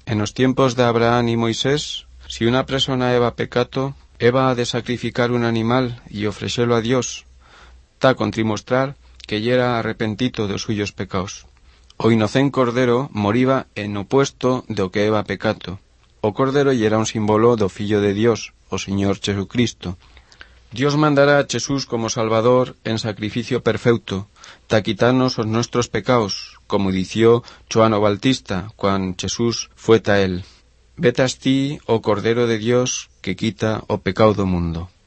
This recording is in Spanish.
En los tiempos de Abraham y Moisés, si una persona eva pecato, eva ha de sacrificar un animal y ofrecerlo a Dios, ta contrimostrar que yera arrepentito de suyos pecaos. O inocén cordero moriva en opuesto do que eva pecato. O cordero yera un símbolo do Fillo de Dios, o Señor Jesucristo. Dios mandará a Jesús como Salvador en sacrificio perfecto, ta quitarnos os nuestros pecaos, como dició Xoán o Bautista, cuan Jesús fue ta él. Vetas ti, o Cordero de Dios, que quita o pecado do mundo.